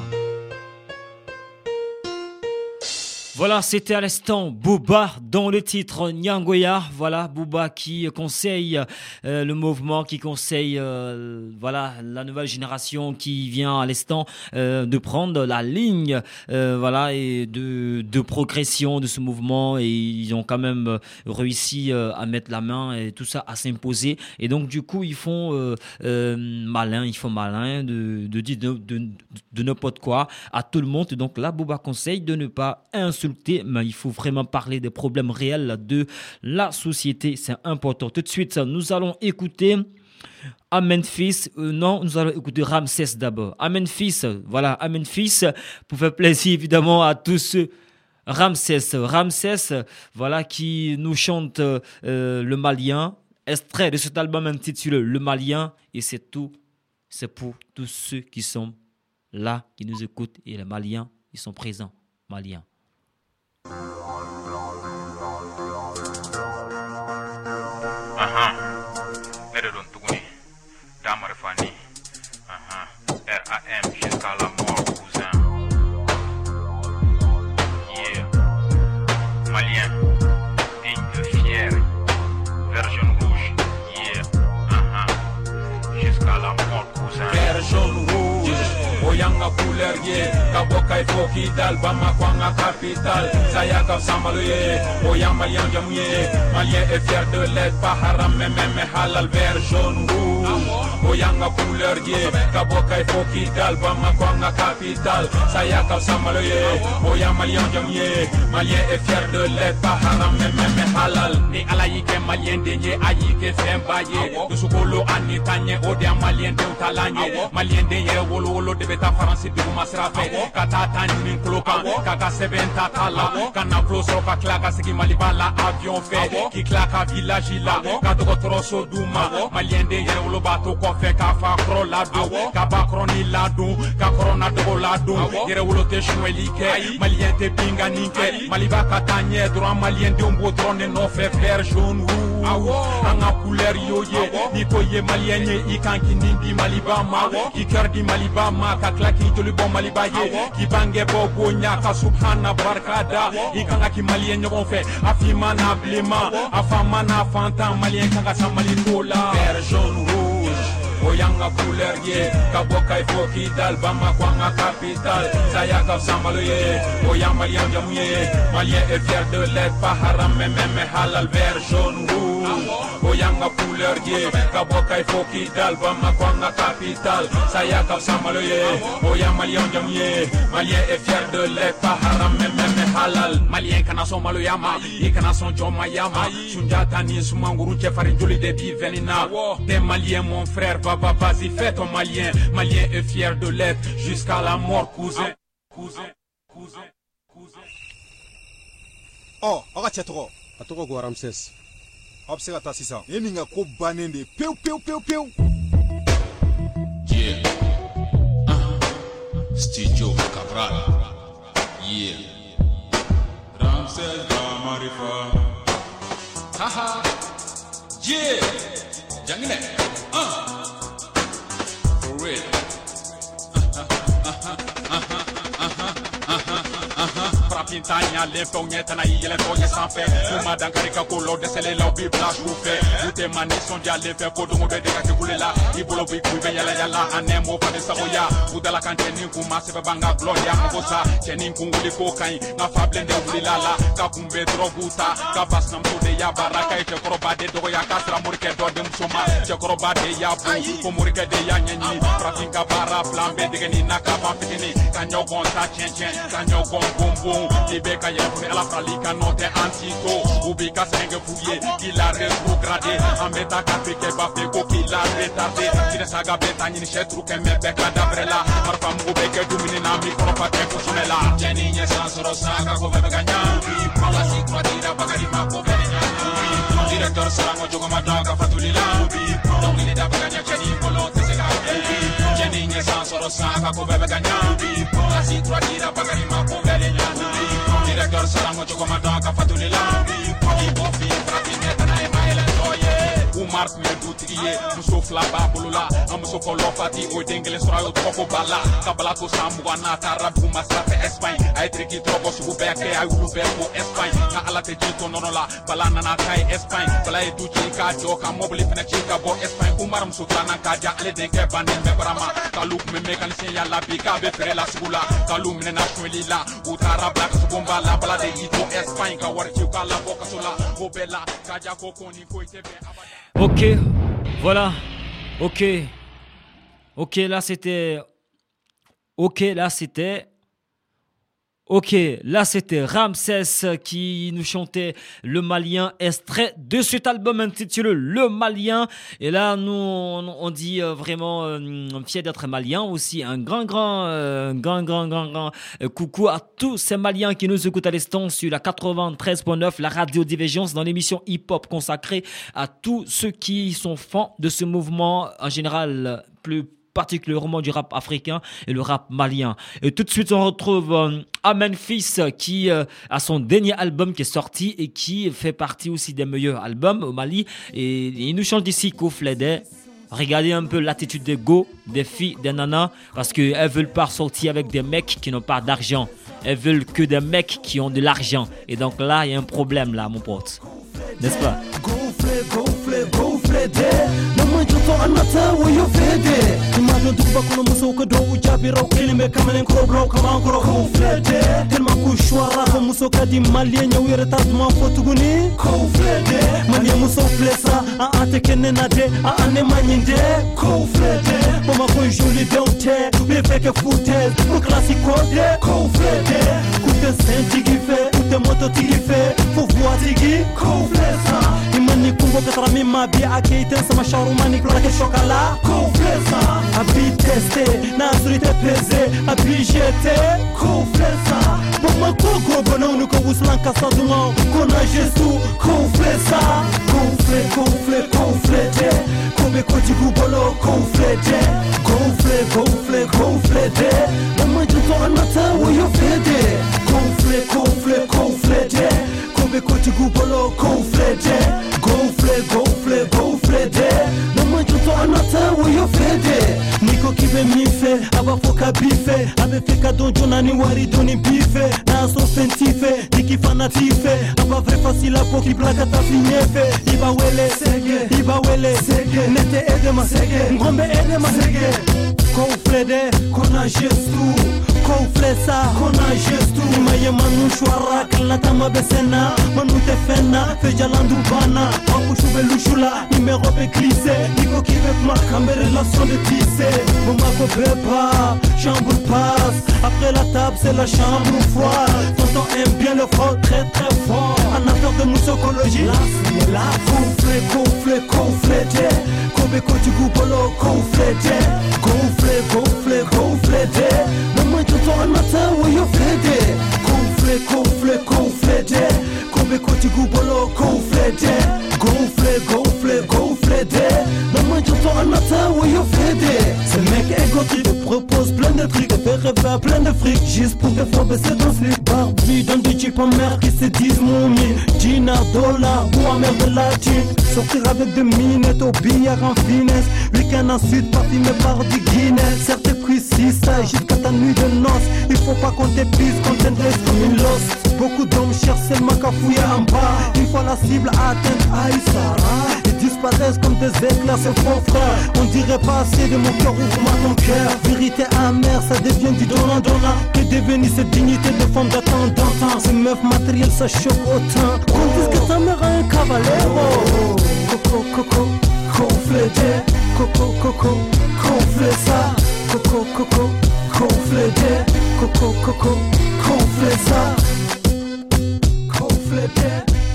Voilà, c'était à l'instant Booba dans le titre Nyangoya. Voilà, Booba qui conseille le mouvement, qui conseille voilà, la nouvelle génération qui vient à l'instant de prendre la ligne voilà, et de progression de ce mouvement. Et ils ont quand même réussi à mettre la main et tout ça, à s'imposer. Et donc, du coup, ils font malin de dire de n'importe quoi à tout le monde. Donc là, Booba conseille de ne pas insulter, mais il faut vraiment parler des problèmes réels de la société. C'est important. Tout de suite, nous allons écouter à Memphis. Nous allons écouter Ramsès d'abord. À Memphis, voilà, à Memphis, pour faire plaisir évidemment à tous ceux. Ramsès, voilà, qui nous chante le Malien, extrait de cet album intitulé Le Malien, et c'est tout. C'est pour tous ceux qui sont là, qui nous écoutent, et les Maliens, ils sont présents, Maliens. RAM jusqu'à la mort, cousin. Yeah. Malien, digne de fier. Vert jaune rouge. Yeah. Jusqu'à la mort, cousin. Vert jaune rouge. Oyanga couleur ye kaboka ifoki dal bama kwanga capital sayaka samaluye oyang malien jamuye malien est fier de l'être pas haram même halal vert jaune rouge oyanga couleur ye kaboka ifoki dal bama kwanga capital sayaka samaluye oyang malien jamuye malien est fier de l'être pas haram même halal ni alayike malien denye ayike fembaye dusukolo ani tanye odia malien de utalanye malien denye wolo de beta faransi dugu masrafe kata tani min kloka kaka sebenta tala kana flo soka klaka sigi malibala avion fait ki klaka village la ka dogo troso duma malien de yere wolo bato ko fe ka fa kro la do ka ba kroni la do ka corona do la do yere wolo te chouelike malien te pinga ninke maliba katanye droit malien de umbo drone no fe vert jaune rouge anga couleur yoye ni ko ye malien ye ikanki nindi maliba ma ki cœur di maliba ma ka klaki to le bon malibaye ki bange bobo nyaka subhana barkada ikanga ki malien nyon fait afima na blema afama na fanta malien kanga sa malitola vert jaune rouge oyanga couleur ye kaboka ifoki dal bama kwanga capital saya ka sambalo ye oyang malien jamuye malien est fier de l'être pas haram même halal vert jaune rouge oyanga couleur ye kaboka ifoki dal bama kwanga capital saya ka sambalo ye oyang malien jamuye malien est fier de l'être pas haram même halal malien kana son malo yama y kana son joma yama sunjata ni sumanguru chefari joli de bi venina des maliens mon frère papa vas-y fais ton malien malien est fier de l'être jusqu'à la mort cousin oh aka chetro atoko go Ramses obsega tasisa eninga ko banende peu yeah Studio Cabral yeah Ramses Marifa haha yeah jangine for real Pintanya lefo nyeta na yele toye sanfɛ kuma dankarika kolo dɛsɛle la bi blanche ou fait ute mani sonja lefe ko dongo be de ka kule la I bolo bi ku be yala yala anemo pa de sagoya udala kan teni kuma se banga gloria kosa teni ku wuli ko kai na fable de wuli la ka kumbe droguta ka bas nam to de ya baraka ite koroba de do ya kasra murke do de musoma che koroba de ya bu ko murke de ya nyanyi pratinka bara flambe de ni naka ba fitini kanyo gon ta chen kanyo gon bombon Ibeka yefune ala fralika note antito Ubika senge fouye Kila retrogradé Ambeta kapike bafe ko kila retardé Tine saga beta nyini shetru keme beka dabrela Marfa mungu beke dumini na mikropa tempo sunela Jeni nye sansoro saga ko bebe ganyan Mala sikwa tira bagari mako bebe nyan Director sarango jogo madanga fatulila Dongili da baganya cheni kolo tesega Jeni nye sansoro saga ko bebe ganyan Mala sikwa tira bagari mako bebe nyan Director sarango choko madanga fatulila Ibo fi frati neta na emaile toye Umar me dutiye muso flaba bulula amuso polo fati o dengele srayo toko bala kabala to samu wana tarabu masate Espagne ay triki trobo su beke ay ulu beko Espagne na ala te jito nonola bala nana kai Espagne bala e duchi ka joka mobile fina chika bo Espagne Umar muso tana ka ja ale denke banen me brama kaluk me mekanisien ya la bika be fere la sugula kalum ne nationali la utara black su bomba la bala de ito Espagne ka warchi ka la boka sola obela ka ja ko koni ko itebe Ok, voilà, ok, là c'était Ramses qui nous chantait Le Malien, extrait de cet album intitulé Le Malien. Et là, nous, on dit vraiment fier d'être malien aussi. Un grand coucou à tous ces Maliens qui nous écoutent à l'instant sur la 93.9, la radio Divergence, dans l'émission hip-hop consacrée à tous ceux qui sont fans de ce mouvement, en général, plus particulièrement du rap africain et le rap malien. Et tout de suite, on retrouve Amen Fils qui a son dernier album qui est sorti et qui fait partie aussi des meilleurs albums au Mali. Et il nous chante ici Koufledé. Regardez un peu l'attitude des go, des filles, des nanas, parce qu'elles veulent pas sortir avec des mecs qui n'ont pas d'argent. Elles veulent que des mecs qui ont de l'argent. Et donc là, il y a un problème là, mon pote. N'est-ce pas? Mama joto anata wayo fede Imagine tuba kuna muso ko do ujabi raw kilime kamenen ko bro kama ko fede tellement ku shwara ko muso kadi malien nyawere tasma fotuguni ko fede mani muso flesa a ate kenena de a ane manyinde ko fede mama ko joli donte me feke foutaise ko classico de ko fede ku te senti gife ku te moto tigife fo voir tigi ko flesa imani kumbo katrami ma bi akiten sama sharumani kula ke chocolat confessa abi testé nasrite pesé abi jeté confessa Boma koko bono nuko uslan kasaduma kona Jesu confessa conflete Kobe koti kubolo conflete conflete Mama juto anata wayo fede conflete Kobe koti kubolo conflete gonflete Mama juto anata wayo fede Niko kibe mife abafoka bife amefika donjo nani wari doni bife na so sentife dikifana native aba vrai facile à pour qui plaque à ta finyefe iba wele sege nete edema sege ngombe edema sege Conflede kona gestu Conflesa kona gestu Maye manu shwara kalata mabesena Manu tefena fejalandu bana Wapu shube lushula numéro be glissé Niko kive markambe relation de tissé Momako bepa, chambre passe Après la table c'est la chambre froide Tonton aime bien le fort très très fort En affaire de musicologie Là conflé Kobe kotu kupolo conflé Gonflé, maman toto un matin où yo flédé Gonflé, Kobe koti gubolo gonflé maman toto un matin où yo flédé Ce mec égotique te propose plein de trucs Te fait rêver plein de fric Juste pour te faire baisser ton slip Barbie dans des jeeps en mer qui se disent momie Dinar, dollar ou en mer de la thune Sortir avec des minettes au billard en finesse Week-end ensuite parfumé par du Guinness Certains prix si ça jusqu'à ta nuit de noces Il faut pas qu'on t'épuise, qu'on t'intéresse comme une losse Beaucoup d'hommes cherchent seulement qu'à fouiller en bas Une fois la cible atteinte, Aïssara Ils disparaissent comme des éclairs, c'est faux frère On dirait pas assez de mon cœur, ouvre-moi ton cœur Vérité amère, ça devient du donnant-donnant Que devenir cette dignité de femme d'attendant Ces meufs matérielles, ça choque autant Qu'on dise que ta mère a un cavalero Coco, conflédé Coco, conflé ça Coco, conflédé Coco, conflé ça Conflédé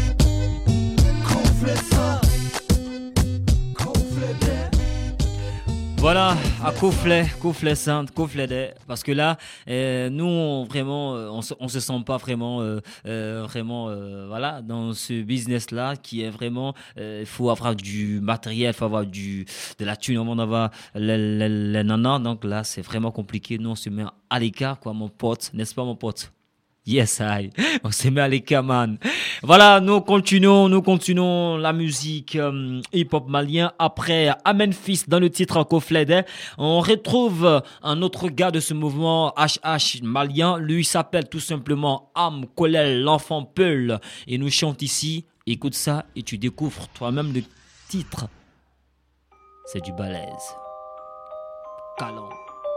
Voilà, à Kouflé Sainte, Kouflé, parce que là, nous, on se sent pas vraiment, voilà, dans ce business-là qui est vraiment, il faut avoir du matériel, il faut avoir de la thune, on va avoir les nanas, donc là, c'est vraiment compliqué. Nous, on se met à l'écart, quoi, mon pote, n'est-ce pas, mon pote? Yes, on se met à l'écart, man. Voilà, nous continuons la musique hip-hop malien. Après Amen Fils dans le titre Koflede, on retrouve un autre gars de ce mouvement HH malien. Lui s'appelle tout simplement Am Kolel, l'enfant Peul. Et nous chante ici. Écoute ça et tu découvres toi-même le titre. C'est du balèze. Calan.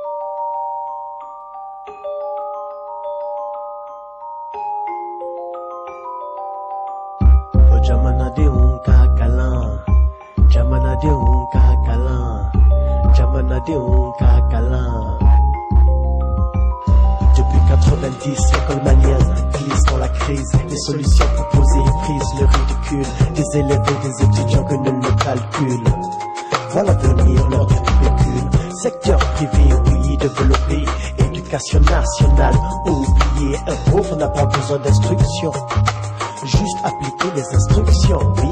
Jamana de unka kalan, Jamana de unka kalan, Jamana de unka kalan. Depuis 90, l'école malienne glisse dans la crise. Les solutions proposées et prises, le ridicule des élèves et des étudiants que nul ne calcule. Voilà venir leur du pécule. Secteur privé, oui, développé. Éducation nationale, oublié. Un pauvre n'a pas besoin d'instruction. Juste appliquer les instructions, oui.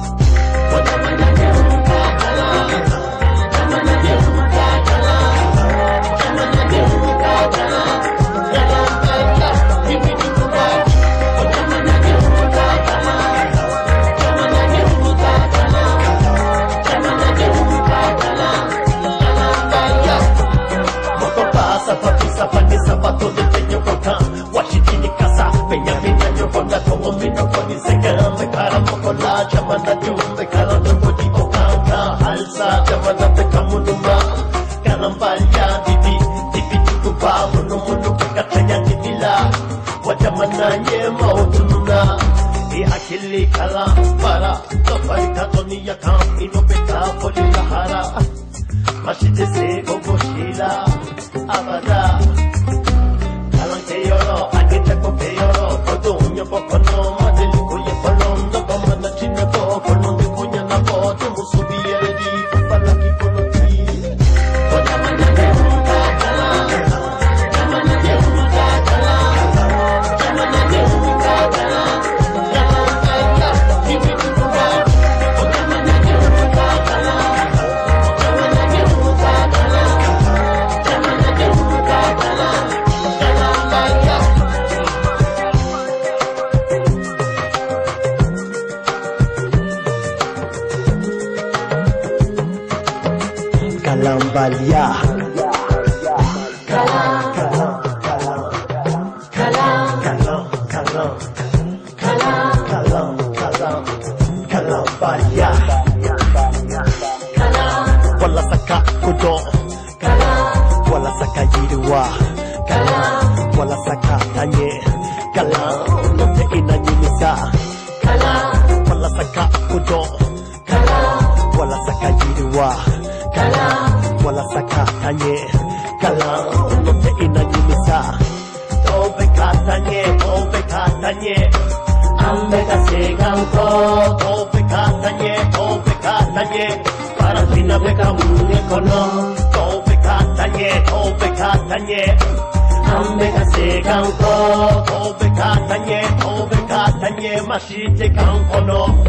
Zapato de peño cocan, Washington casa, peña yo conda como mino con insegura, me cara mocola, chamanda de me cara de body bocanga, alza, chamanda de camunuma, carambaya, divi tukuba, muno kakatanya divila, wajamana ye mautununa, e akili kala para, tofari katonia kam, ino beka poli lahara, mashite se gogoshila, abada. Yoro, I get a copero, Codonia Bocono, Madelico, Polondo, Comanda Chinabo, Colondo, Punyana, Boto, Musubi, Palaki, Coloti. Kalambalia. Faria Wala saka kudo Wala saka yiriwa Wala saka tanye Note ina nyimisa Wala saka kudo Wala saka yiriwa Wala saka tanye Note ina nyimisa Tobe katanye Ambeka seganko Tobe katanye Para fina beka munye kono Tobe katanye Ambeka seganko Tobe katanye Mashite kankono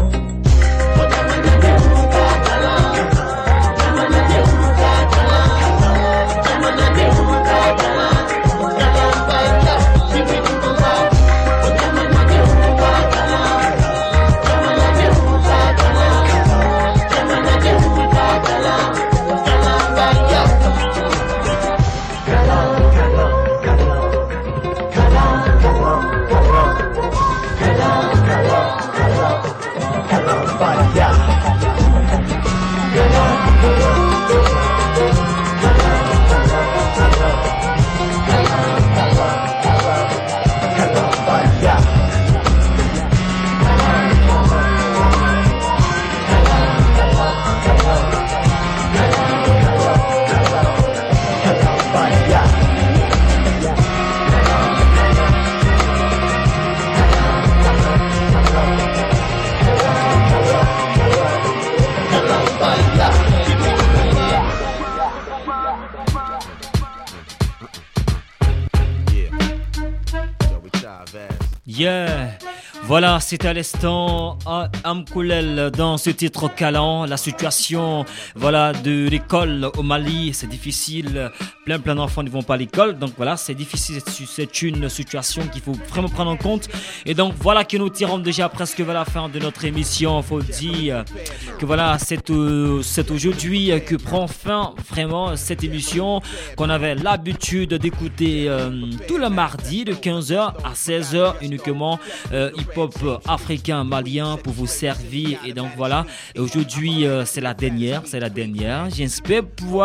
Yeah. Voilà, c'était à l'instant Amkoulel dans ce titre Kalan. La situation, voilà, de l'école au Mali, c'est difficile. Plein d'enfants ne vont pas à l'école, donc voilà, c'est difficile. C'est une situation qu'il faut vraiment prendre en compte. Et donc voilà que nous tirons déjà presque vers la fin de notre émission. Faut dire que voilà, c'est aujourd'hui que prend fin vraiment cette émission qu'on avait l'habitude d'écouter tout le mardi de 15h à 16h uniquement. Hip-hop africain, malien pour vous servir. Et donc voilà, et aujourd'hui c'est la dernière. J'espère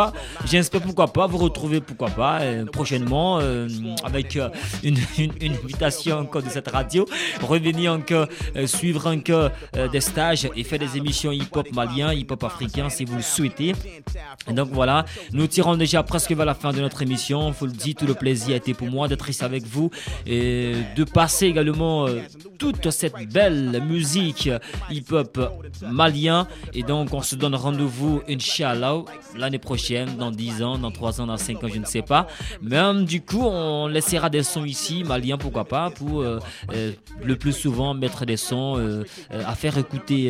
pourquoi pas vous retrouver prochainement avec une invitation encore de cette radio, revenir encore suivre encore des stages et faire des émissions hip-hop malien, hip-hop africain si vous le souhaitez. Et donc voilà, nous tirons déjà presque vers la fin de notre émission. Faut le dire, tout le plaisir a été pour moi d'être ici avec vous et de passer également toute cette belle musique hip-hop malien. Et donc on se donne rendez-vous Inch'Allah l'année prochaine, dans 10 ans, dans 3 ans, dans 5 ans, je ne sais pas. Mais du coup on laissera des sons ici maliens, pourquoi pas, pour le plus souvent mettre des sons à faire écouter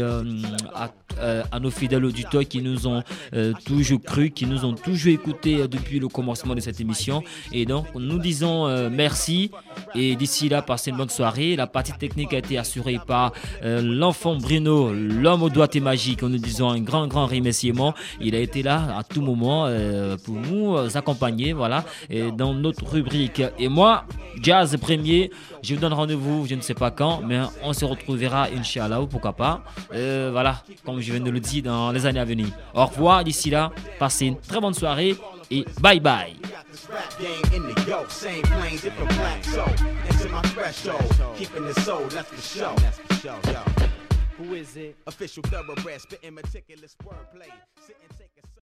à nos fidèles auditeurs qui nous ont toujours cru, qui nous ont toujours écouté depuis le commencement de cette émission. Et donc nous disons merci et d'ici là passez une bonne soirée. La partie technique a été assurée par l'enfant Bruno, l'homme aux doigts magiques. Nous disons un grand remerciement. Il a été là à tout moment pour nous accompagner, voilà, et dans notre rubrique. Et moi, Jazz Premier, je vous donne rendez-vous, je ne sais pas quand, mais on se retrouvera Inch'Allah, pourquoi pas. Voilà, comme je viens de le dire, dans les années à venir. Au revoir, d'ici là, passez une très bonne soirée et bye bye. Rap game in the yoke, same plane, different black soul. Into my threshold, keeping the soul, that's for show. That's for show, yo. Who is it? Official thoroughbred, spitting meticulous wordplay. Sit and take a